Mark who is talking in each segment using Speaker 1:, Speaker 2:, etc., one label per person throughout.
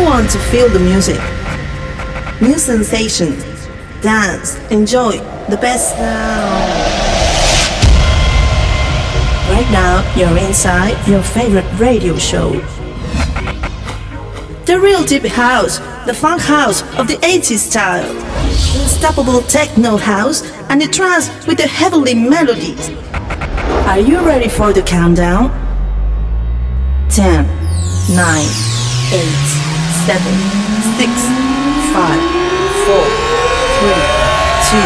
Speaker 1: want to feel the music. New sensation. Dance. Enjoy the best now. Right now, you're inside your favorite radio show. The real deep house, the funk house of the 80s style. Unstoppable techno house and the trance with the heavenly melodies. Are you ready for the countdown? 10, 9, 8, 7, 6, 5, 4, 3, 2,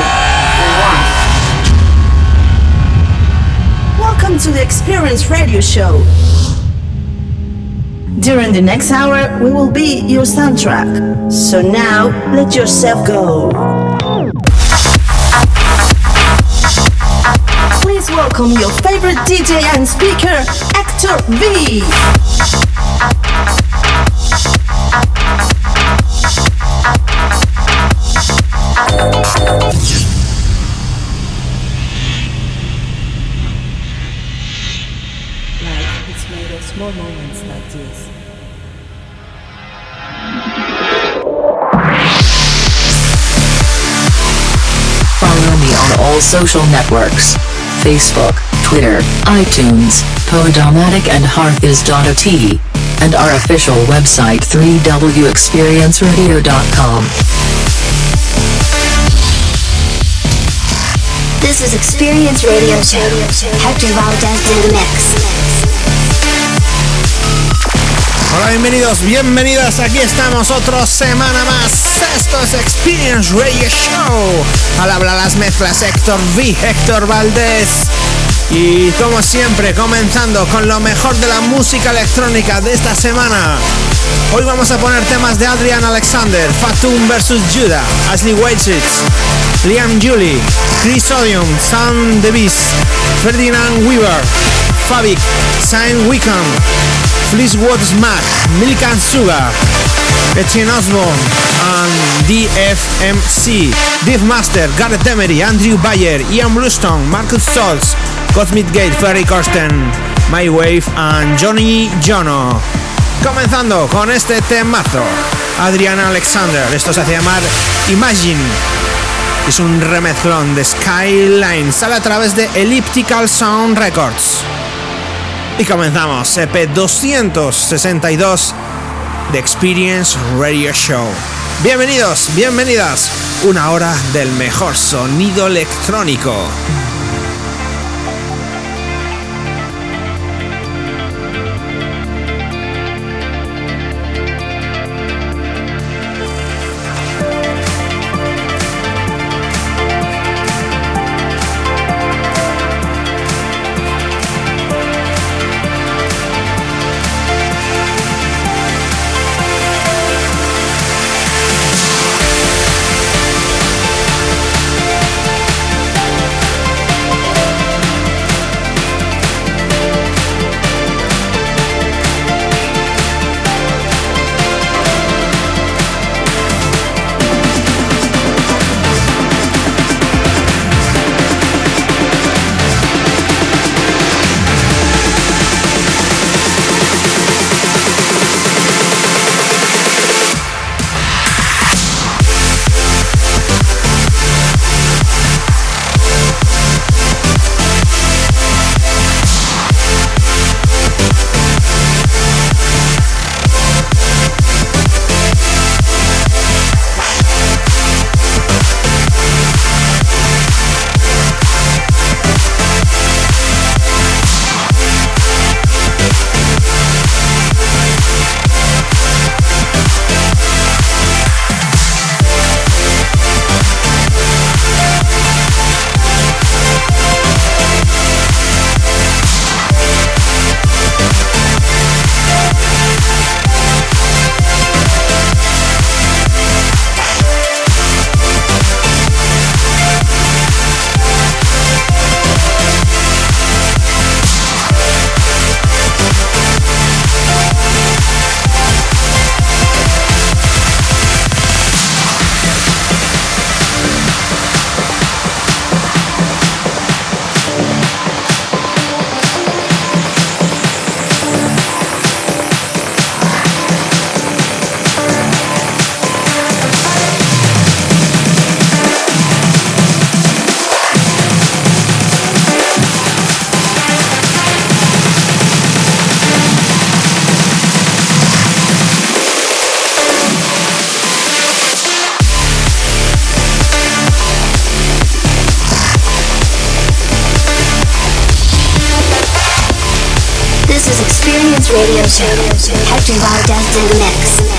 Speaker 1: 1. Welcome to the Experience Radio Show. During the next hour, we will be your soundtrack. So now, let yourself go. Please welcome your favorite DJ and speaker, Hector V.
Speaker 2: Life is made of small moments like this.
Speaker 3: Follow me on all social networks. Facebook, Twitter, iTunes, Podomatic and Hearthis.at. And our official website 3wexperienceradio.com.
Speaker 4: This is Experience Radio Show. Hector Valdez in the mix.
Speaker 5: Hola, bienvenidos, bienvenidas, aquí estamos otra semana más. Esto es Experience Radio Show. Al habla las mezclas Héctor V, Héctor Valdez. Y como siempre, comenzando con lo mejor de la música electrónica de esta semana. Hoy vamos a poner temas de Adrian Alexander, Fatum vs Judah, Ashley Whiteside, Liam Julie, Chris Odium, Sam Davis, Ferdinand Weaver, Fabic, Saint Wickham, Fleetwood Mac, Milk and Sugar, Etienne Osborne, and DFMC, Dave Master, Gareth Emery, Andrew Bayer, Ian Bluestone, Marcus Stoltz, Cosmic Gate, Ferry Corsten, My Wave, and Johnny Jono. Comenzando con este temazo, Adrian Alexander, esto se hace llamar Imagine. Es un remezclón de Skyline, sale a través de Elliptical Sound Records. Y comenzamos, EP 262 de Experience Radio Show. Bienvenidos, bienvenidas, una hora del mejor sonido electrónico.
Speaker 4: is Experience Radio Show. Hector Valdez in the mix.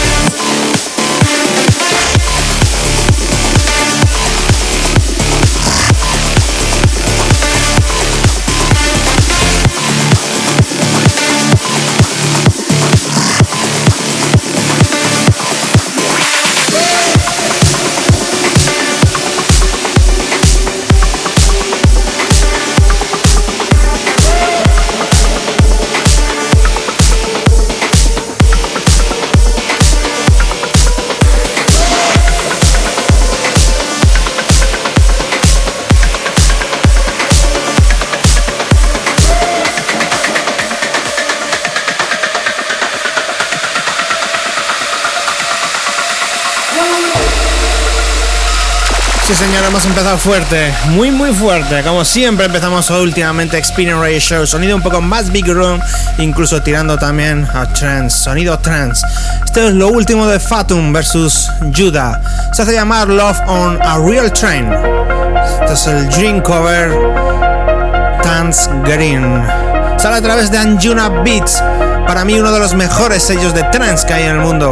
Speaker 5: Sí, señor, hemos empezado fuerte, muy fuerte, como siempre empezamos últimamente Experience Radio Show, sonido un poco más big room, incluso tirando también a trance, sonido trance. Esto es lo último de Fatum versus Judah, se hace llamar Love on a Real Train. Esto es el Dream Cover Dance Green. Sale a través de Anjuna Beats, para mí uno de los mejores sellos de trance que hay en el mundo.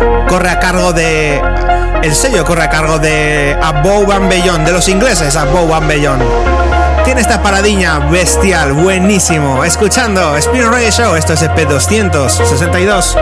Speaker 5: El sello corre a cargo de Above and Beyond, de los ingleses Above and Beyond. Tiene esta paradiña bestial, buenísimo. Escuchando Experience Radio Show, esto es EP 262.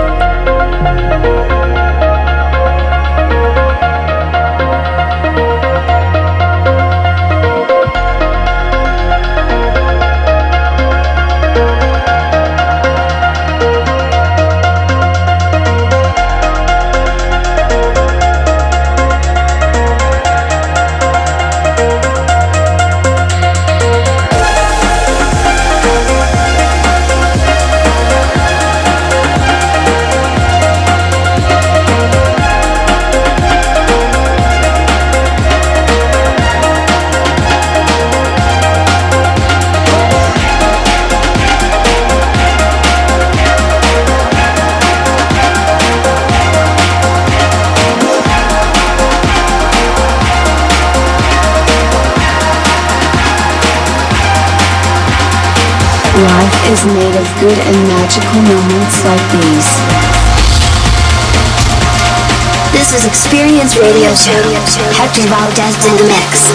Speaker 4: Life is made of good and magical moments like these. This is Experience Radio Show. Hector Valdez in the mix.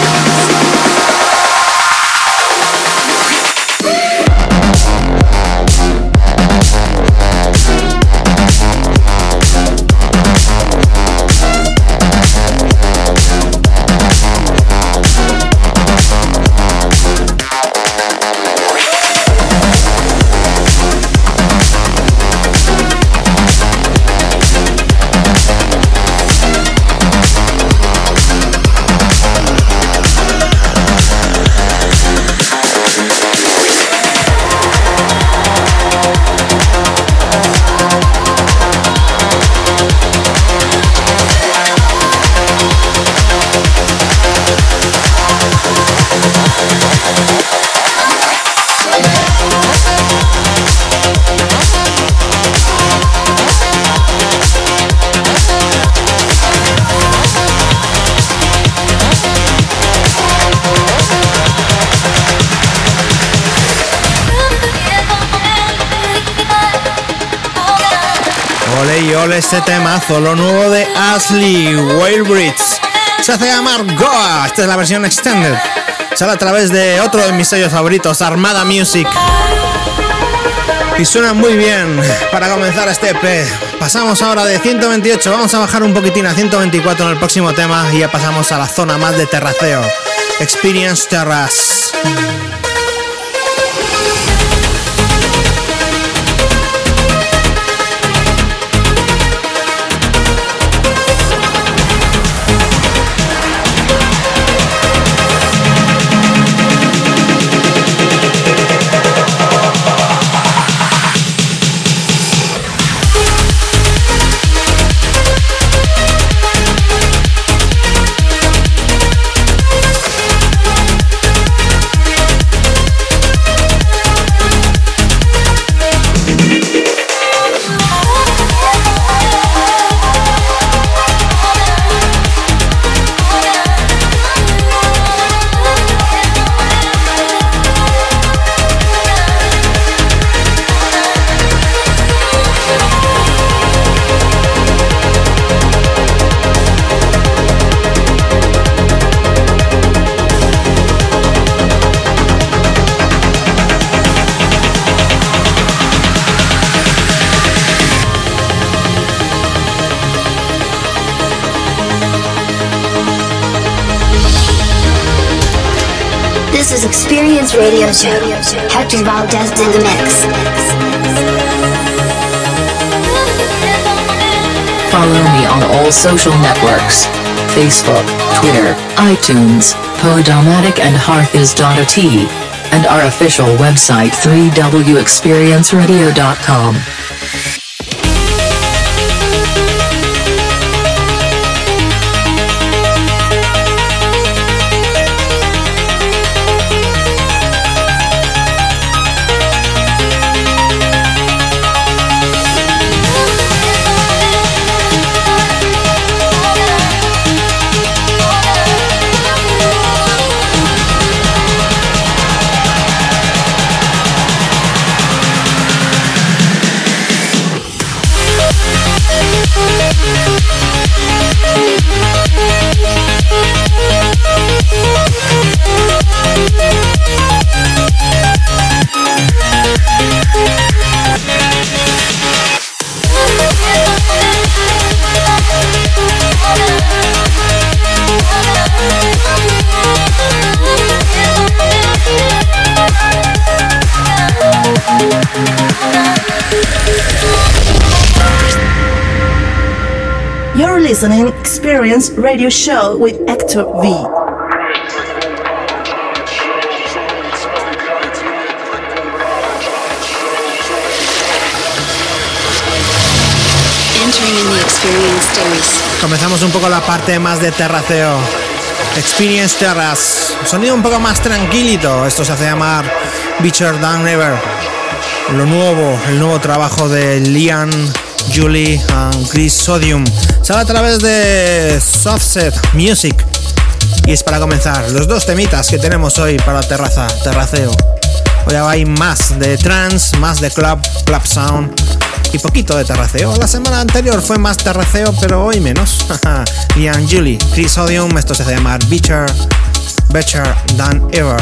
Speaker 5: Ole este temazo, lo nuevo de Ashley Whalebridge. Se hace llamar Goa. Esta es la versión extended. Sale a través de otro de mis sellos favoritos, Armada Music. Y suena muy bien para comenzar este EP. Pasamos ahora de 128, vamos a bajar un poquitín a 124 en el próximo tema y ya pasamos a la zona más de terraceo. Experience Terrace.
Speaker 4: This is Experience Radio Show. Hector Valdez in the mix.
Speaker 3: Follow me on all social networks. Facebook, Twitter, iTunes, Podomatic and Hearthis.at. And our official website 3wexperienceradio.com.
Speaker 1: You're listening Experience Radio Show with Hector V.
Speaker 4: Entering in the Experience Terrace.
Speaker 5: Comenzamos un poco la parte más de terraceo. Experience Terrace. Sonido un poco más tranquilito. Esto se hace llamar Beacher Than Ever. El nuevo trabajo de Liam, Julie y Chris Sodium. Sale a través de Softset Music. Y es para comenzar los dos temitas que tenemos hoy para terraceo. Hoy hay más de trance, más de club sound y poquito de terraceo. La semana anterior fue más terraceo, pero hoy menos. Liam, Julie, Chris Sodium. Esto se hace llamar Better Than Ever.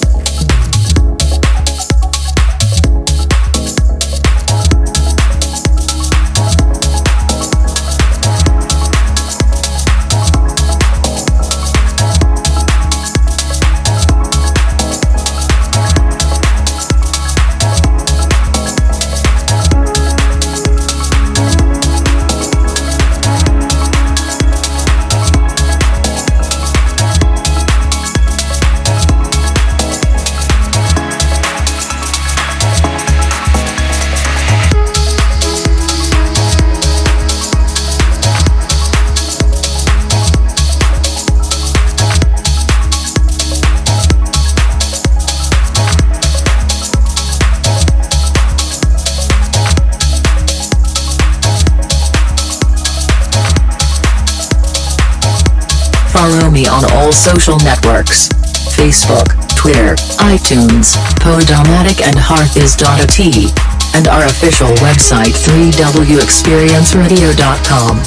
Speaker 3: Follow me on all social networks. Facebook, Twitter, iTunes, Podomatic and Hearthis.at. And our official website 3wexperienceradio.com.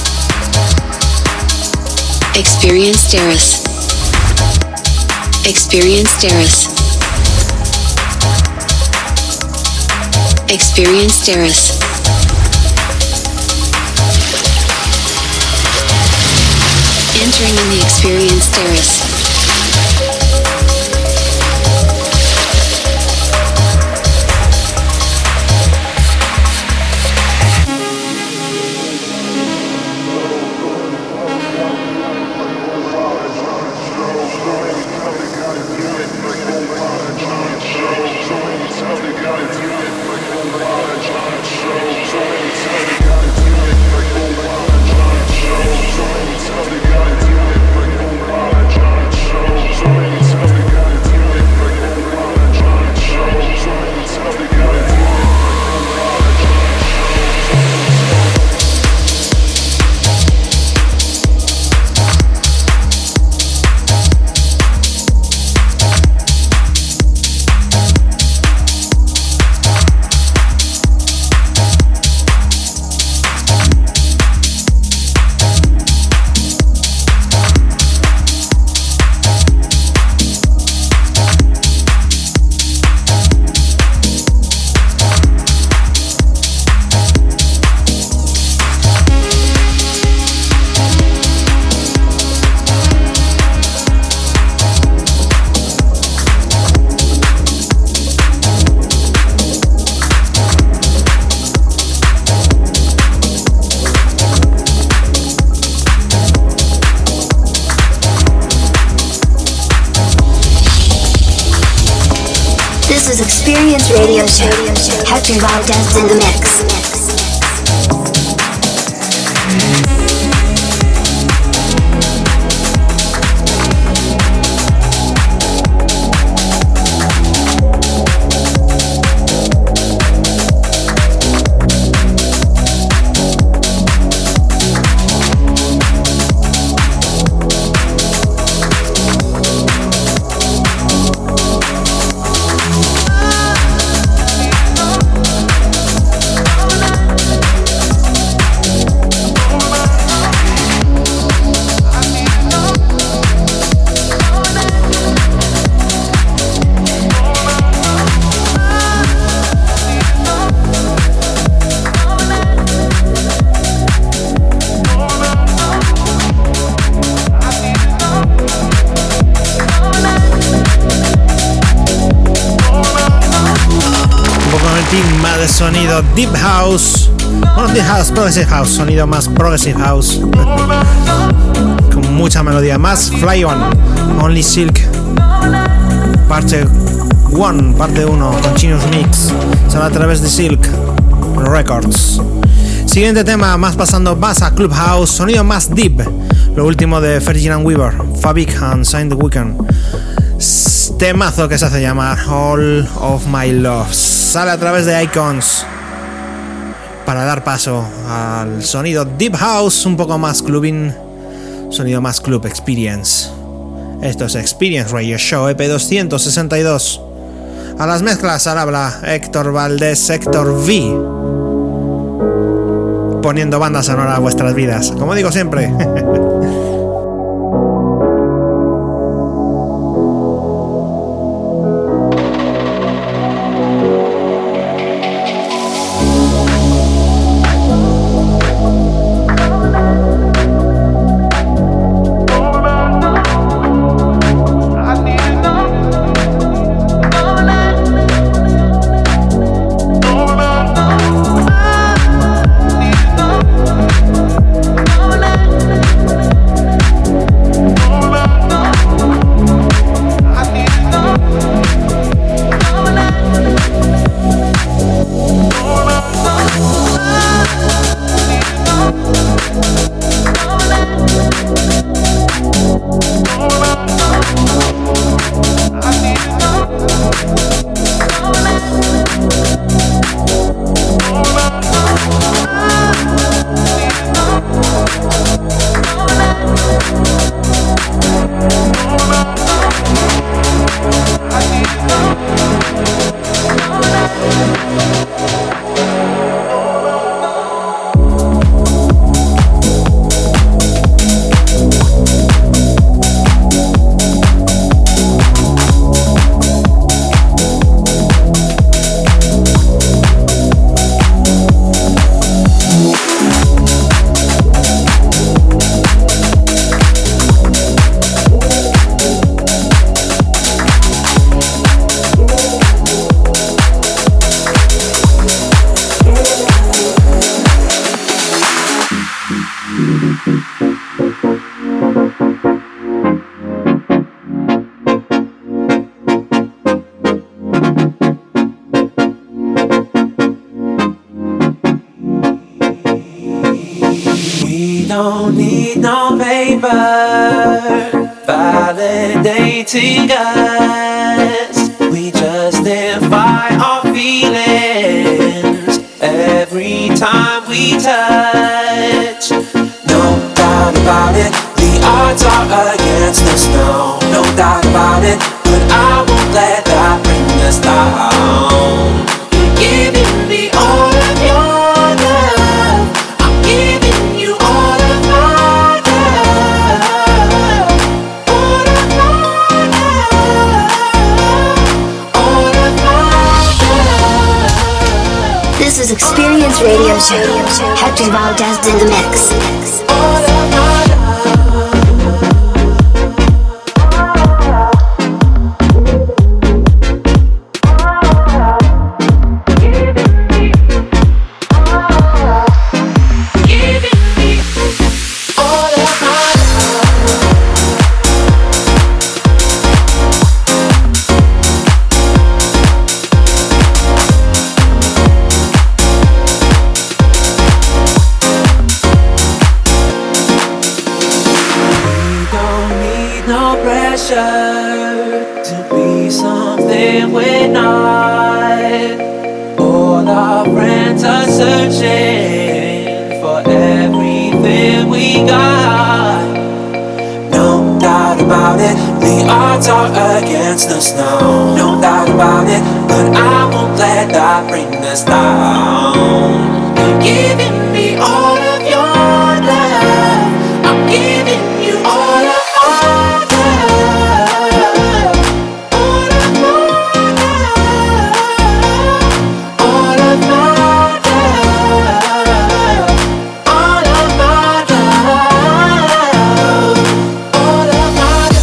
Speaker 4: Experience Terrace. Experience Terrace. Experience Terrace. Entering in the Experience Terrace.
Speaker 6: Got it.
Speaker 4: Experience Radio Show. Hector Valdez in the mix.
Speaker 5: De sonido Deep House, bueno, Deep House, Progressive House, sonido más Progressive House, con mucha melodía, más Fly On, Only Silk, parte 1, Continuous Mix, sale a través de Silk Records. Siguiente tema, más pasando más a Club House, sonido más Deep, lo último de Ferdinand Weaver, Fabric and Sign the Weekend. Temazo que se hace llamar All of My Love. Sale a través de Icons para dar paso al sonido Deep House, un poco más clubbing, sonido más Club Experience. Esto es Experience Radio Show EP 262. A las mezclas al habla Héctor Valdés, Héctor V, poniendo banda sonora a vuestras vidas, como digo siempre.
Speaker 6: Validating us, we justify our feelings every time we touch. No doubt about it, the odds are against us now. No doubt about it, but I won't let that bring us down. You're giving me all of your love, I'm giving you all of my love. All of my love, all of my love.
Speaker 4: This is Experience Radio Show. Hector Valdez in the mix.
Speaker 6: All of my minds are searching for everything we got. No doubt about it, the odds are against us now. No doubt about it, but I won't let that bring us down. You're giving me all of your love, I'm giving you all of my love. All of my love, all of my love, all of my love, all of my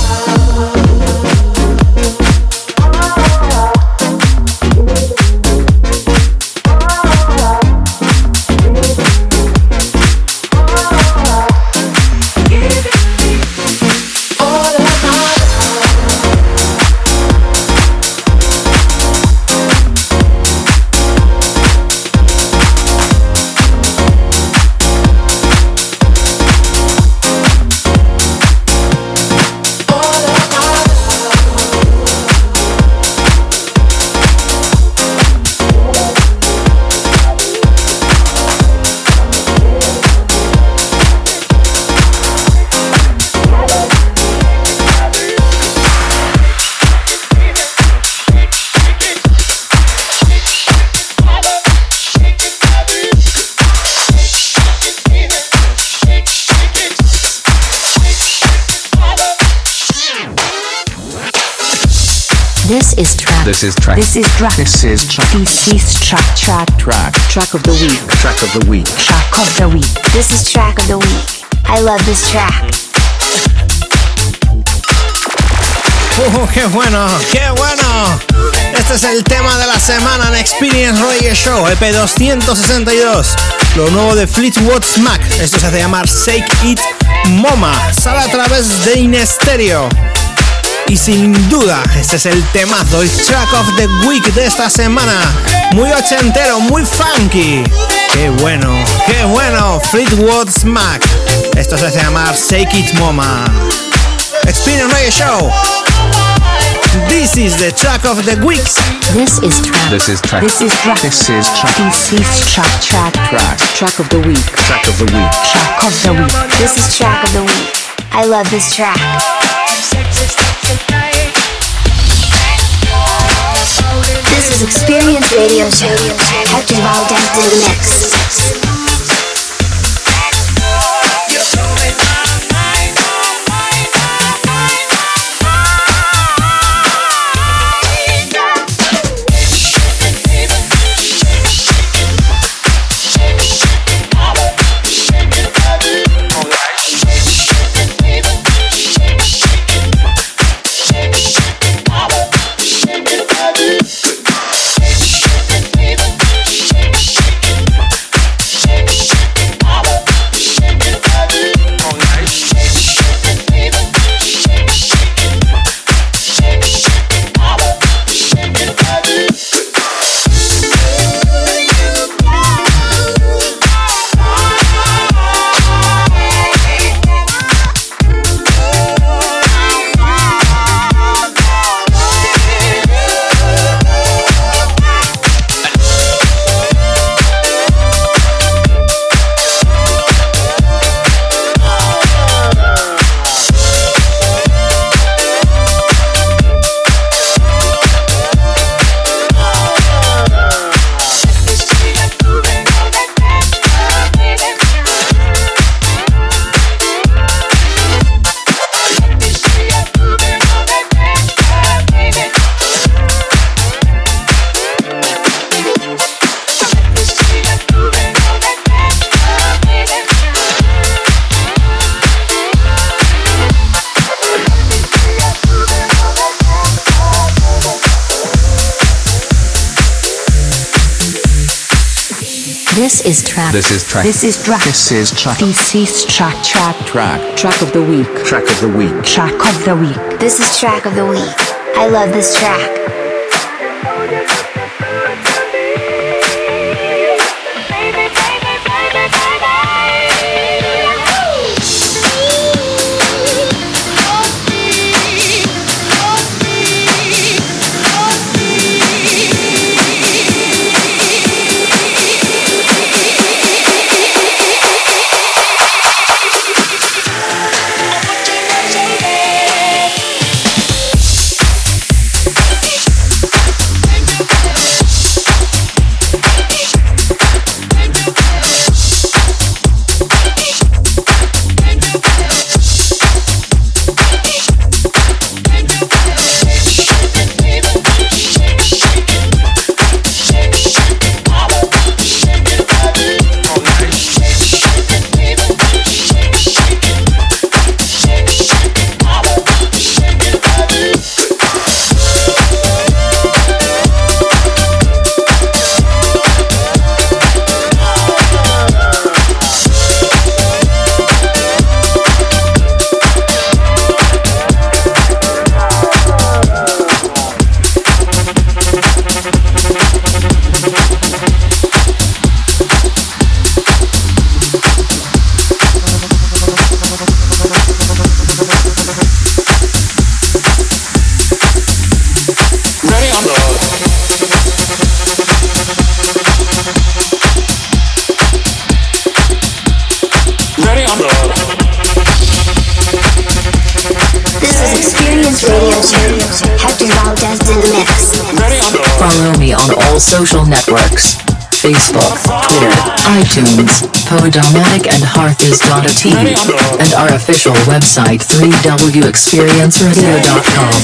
Speaker 7: This is track.
Speaker 3: This is track.
Speaker 7: This is track.
Speaker 3: This is track.
Speaker 7: Track of the week. Track of the week.
Speaker 3: Track of the week.
Speaker 4: This is track of the week. I love this track.
Speaker 5: ¡Qué bueno! ¡Qué bueno! Este es el tema de la semana en Experience Radio Show, EP 262. Lo nuevo de Fleetwood Mac. Esto se hace llamar Shake It Mama. Sale a través de Inestereo. Y sin duda, este es el temazo, el track of the week de esta semana. Muy ochentero, muy funky. ¡Qué bueno! ¡Qué bueno! Fleetwood Mac. Esto se hace llamar Shake It Mama. Experience Radio Show. This is the track of the week.
Speaker 3: This is track.
Speaker 7: This is track.
Speaker 3: This is track.
Speaker 7: This is track.
Speaker 3: This is track.
Speaker 7: Track of the week. Track of the week.
Speaker 3: Track of the week.
Speaker 4: This is track of the week. I love this track. This is Experience Radio Show. Hector Valdez in the mix.
Speaker 3: This is track.
Speaker 7: This is track.
Speaker 3: This is track.
Speaker 7: This is track.
Speaker 3: This is track.
Speaker 7: Track of the week. Track of the week.
Speaker 3: Track of the week.
Speaker 4: This is track of the week. I love this track.
Speaker 3: on all social networks. Facebook, Twitter, iTunes, Podomatic and Hearthis.at, and our official website 3wexperienceradio.com.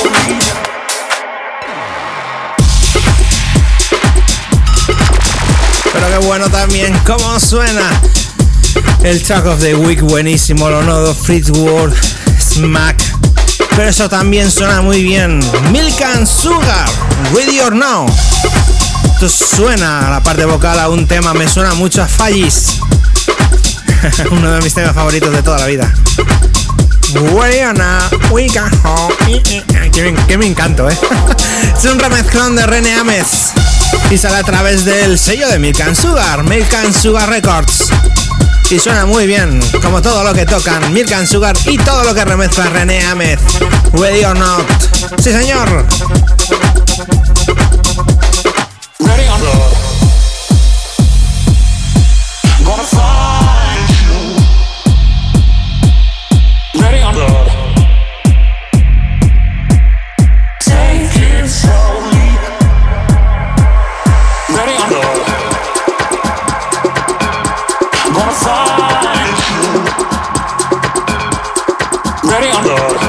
Speaker 5: Pero qué bueno también cómo suena el Track of the Week, buenísimo, lo nuevo Fleetwood Mac. Pero eso también suena muy bien, Milk and Sugar, Ready or Now. Esto suena, la parte vocal a un tema, me suena mucho a Fallis. Uno de mis temas favoritos de toda la vida. Ready or Now, we can home. Que me encanto, Es un remezclón de René Ames y sale a través del sello de Milk and Sugar Records. Y suena muy bien, como todo lo que tocan Milk and Sugar y todo lo que remezcla René Ames. Ready or Not. Sí, señor.
Speaker 8: Ready or not, gonna find you. Ready or not, take it slowly. Ready or not, gonna find you. Ready or not,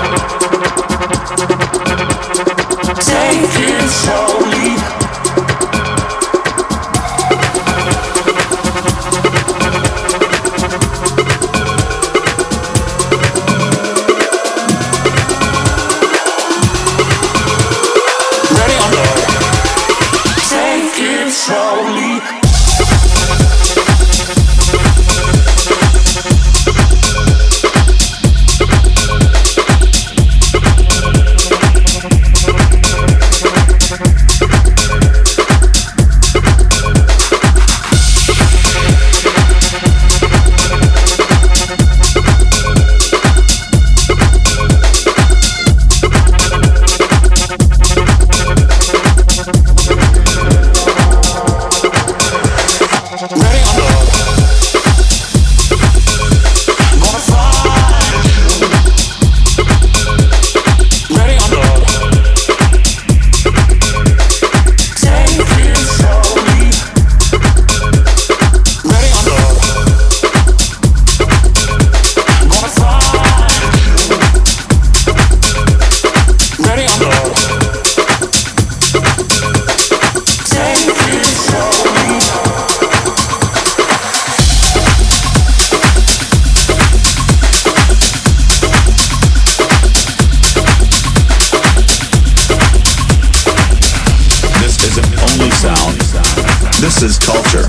Speaker 8: take it slowly. Slowly.
Speaker 9: This is culture.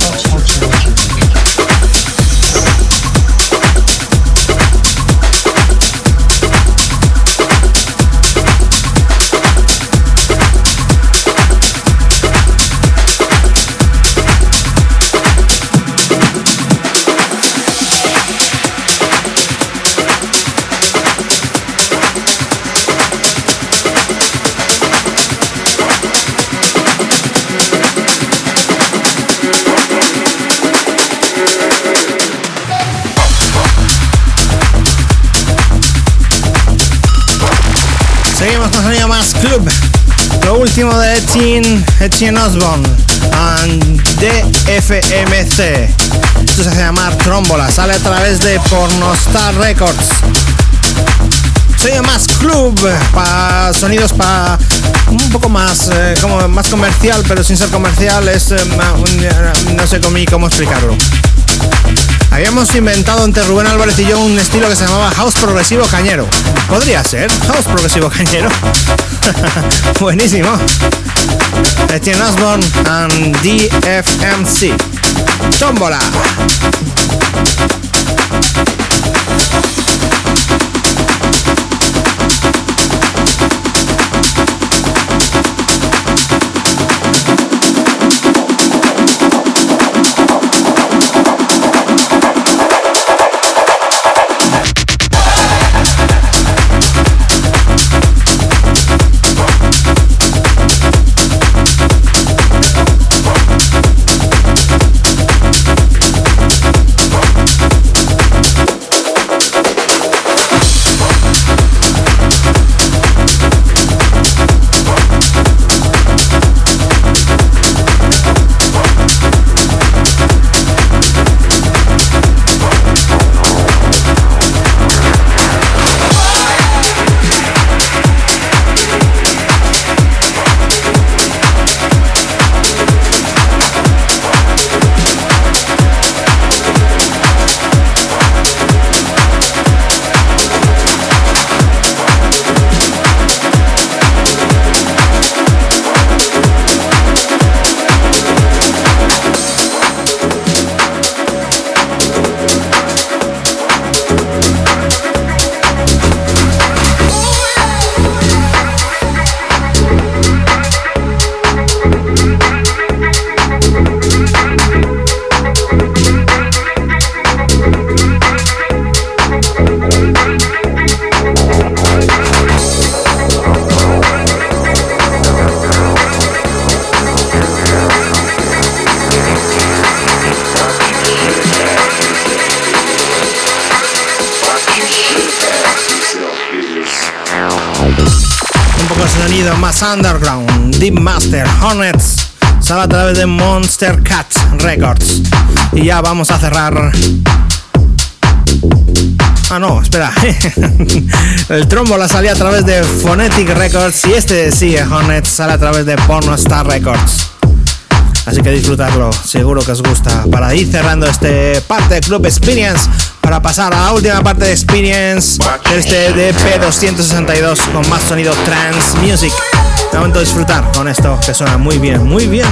Speaker 5: Seguimos con sonido más club. Lo último de Etienne Osborne and DFMC. Esto se hace llamar Trómbola. Sale a través de Pornostar Records. Sonido más club, sonidos para un poco más como más comercial, pero sin ser comercial. Es no sé cómo explicarlo. Habíamos inventado entre Rubén Álvarez y yo un estilo que se llamaba House Progresivo Cañero. ¿Podría ser? House Progresivo Cañero. Buenísimo. Etienne Osborne and DFMC. Tómbola. sonido más underground. Deep Master Hornets sale a través de Monster Cat Records. Y ya vamos a cerrar. Ah, no, espera. El trombo la salía a través de Phonetic Records y este sí, Hornets, sale a través de Pornostar Records. Así que disfrutarlo, seguro que os gusta. Para ir cerrando este parte de Club Experience, para pasar a la última parte de Experience de este DP 262 con más sonido trance music. De momento disfrutar con esto que suena muy bien, muy bien.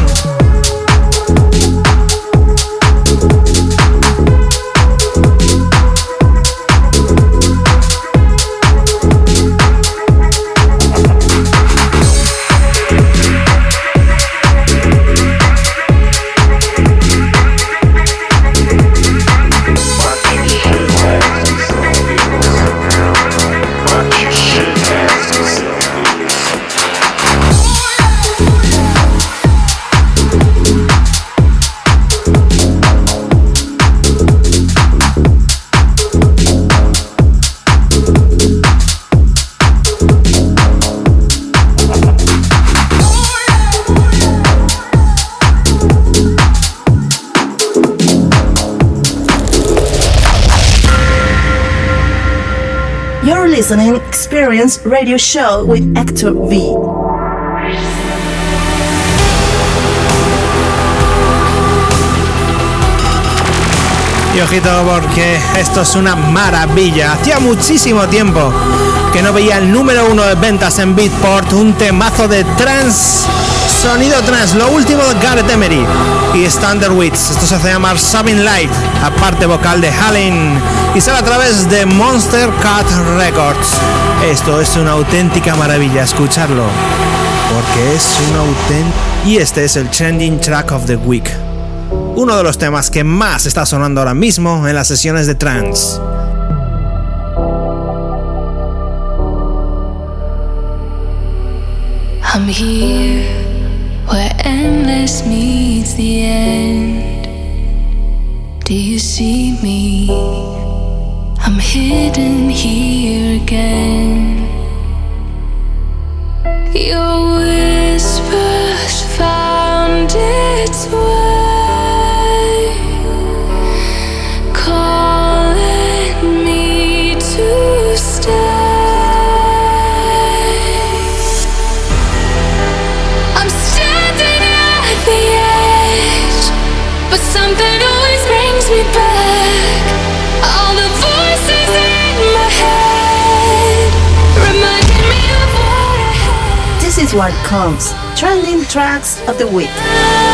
Speaker 1: Listening Experience Radio Show with Hector V.
Speaker 5: Y ojito porque esto es una maravilla. Hacía muchísimo tiempo que no veía el número 1 de ventas en Beatport, un temazo de trance, sonido trance, lo último de Gareth Emery y Standard Wits. Esto se hace llamar Sabin Light, aparte vocal de Hallin, y sale a través de Monster Cat Records. Esto es una auténtica maravilla, escucharlo, porque es un auténtico. Y este es el Trending Track of the Week, uno de los temas que más está sonando ahora mismo en las sesiones de trance.
Speaker 9: I'm here where endless meets the end. Do you see me? I'm hidden here again. Your whispers found its way, calling me to stay. But something always brings me back. All the voices in my head reminding me of what I had.
Speaker 1: This is what comes. Trending Tracks of the Week.